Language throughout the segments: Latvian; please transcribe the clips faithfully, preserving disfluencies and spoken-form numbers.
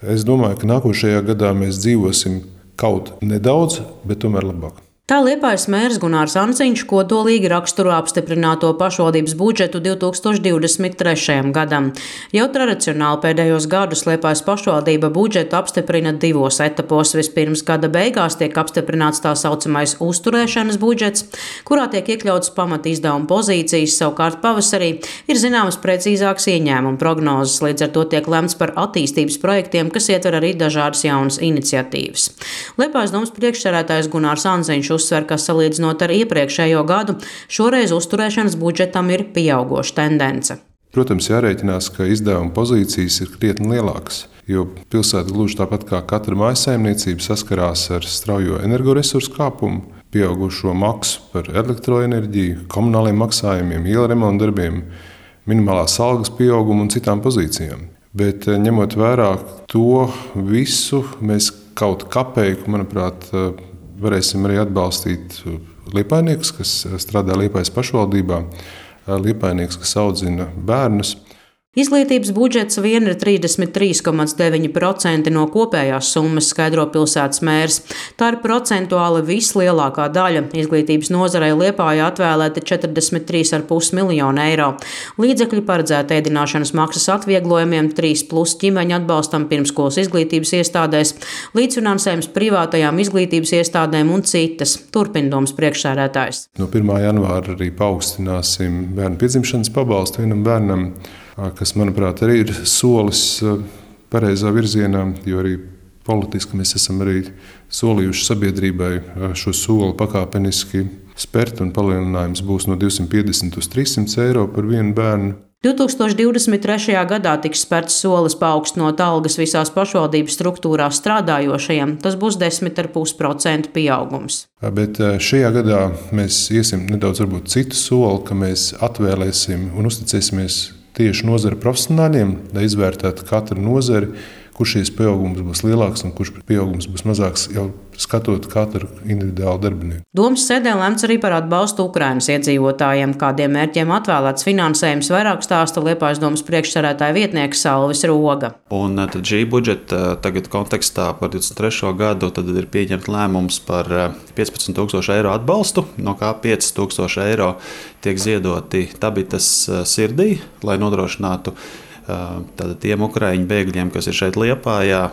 Es domāju, ka nākošajā gadā mēs dzīvosim kaut nedaudz, bet tomēr labāk. Tā Liepājas mērs Gunārs Anciņš kodolīgi raksturo apstiprināto pašvaldības budžetu divi tūkstoši divdesmit trešajam gadam. Jau tradicionāli pēdējos gadus Liepājas pašvaldība budžetu apstiprina divos etapos. Vispirms gada beigās tiek apstiprināts tā saucamais uzturēšanas budžets, kurā tiek iekļautas pamata izdevuma pozīcijas, savukārt pavasarī ir zināmas precīzākas ieņēmuma prognozes, līdz ar to tiek lemts par attīstības projektiem, kas ietver arī dažādas jaunas iniciatīvas. Liepājas domas priekšsēdētājs Gunārs Anciņš uzsver, ka salīdzinot ar iepriekšējo gadu, šoreiz uzturēšanas budžetam ir pieaugoša tendence. Protams, jārēķinās, ka izdevuma pozīcijas ir krietni lielākas, jo pilsēta gluži tāpat kā katra mājsaimniecība saskarās ar straujo energoresursu kāpumu, pieaugušo maksu par elektroenerģiju, komunāliem maksājumiem, ielu remonta darbiem, minimālās algas pieaugumu un citām pozīcijām. Bet ņemot vērā to visu, mēs kaut kapeiku, manuprāt, varēsim arī atbalstīt liepājniekus, kas strādā Liepājas pašvaldībā, liepājnieks, kas audzina bērnus. Izglītības budžets vien ir trīsdesmit trīs komats deviņi procenti no kopējās summas, skaidro pilsētas mērs. Tā ir procentuāli vislielākā daļa. Izglītības nozarei Liepājā atvēlēta četrdesmit trīs komats pieci miljoni eiro. Līdzekļi paredzēti ēdināšanas maksas atvieglojumiem, trīs plus ģimeņu atbalstam pirmskolas izglītības iestādēs, līdzfinansējums privātajām izglītības iestādēm un citas. Turpina domas priekšsēdētājs. No pirmā janvāra arī paaugstināsim bērnu piedzimšanas pabalstu vienam bērnam, kas, manuprāt, arī ir solis pareizā virzienā, jo arī politiski mēs esam arī solījuši sabiedrībai šo soli pakāpeniski spērt, un palielinājums būs no divsimt piecdesmit uz trīssimt eiro par vienu bērnu. divi tūkstoši divdesmit trešajā gadā tiks spērts solis paaugstinot algas visās pašvaldības struktūrās strādājošajiem. Tas būs desmit komats pieci procenti pieaugums. Bet šajā gadā mēs iesim nedaudz varbūt citu soli, ka mēs atvēlēsim un uzticēsimies tieši nozara profesionāļiem, lai izvērtētu katru nozari, kurš šīs pieaugums būs lielāks un kurš pieaugums būs mazāks, jau skatot katru individuālu darbinieku. Domas sēdē lemts arī par atbalstu Ukrainas iedzīvotājiem. Kādiem mērķiem atvēlēts finansējums, vairāk stāsta Liepājas domas priekšsēdētāja vietnieks Salvis Roga. Un tad šī budžeta tagad kontekstā par divdesmit trešo gadu tad ir pieņemt lēmums par piecpadsmit tūkstoši eiro atbalstu, no kā pieci tūkstoši eiro tiek ziedoti Tabitas sirdī, lai nodrošinātu tātad tiem ukraiņu bēgļiem, kas ir šeit Liepājā,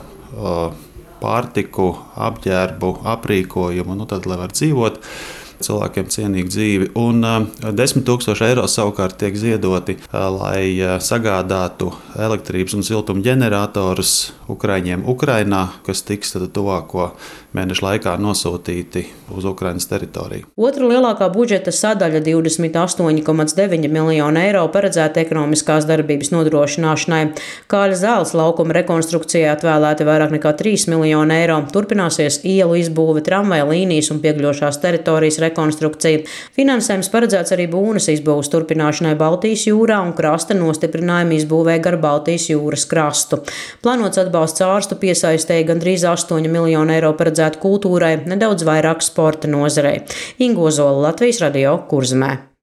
pārtiku, apģērbu, aprīkojumu, nu tad, lai var dzīvot, cilvēkiem cienīgu dzīvi. Un desmit tūkstoši eiro savukārt tiek ziedoti, lai sagādātu elektrības un siltuma ģeneratorus ukraiņiem Ukrainā, kas tiks tad tuvāko mēnešu laikā nosūtīti uz Ukrainas teritoriju. Otra lielākā budžeta sadaļa, divdesmit astoņi komats deviņi miljoni eiro, paredzēta ekonomiskās darbības nodrošināšanai. Kāļa zāles laukuma rekonstrukcijai atvēlēti vairāk nekā trīs miljoni eiro. Turpināsies ielu izbūve, tramvaja līnijas un piegļošās teritorijas rekonstrukcija. Finansējums paredzēts arī būnas izbūves turpināšanai Baltijas jūrā un krasta nostiprinājuma izbūvē gar Baltijas jūras krastu. Plānots atbalsts ārstu piesaistēja gandrīz astoņi miljoni eiro paredzēts kultūrai, nedaudz vairāk sporta nozarei. Inga Ozola, Latvijas radio, Kurzemē.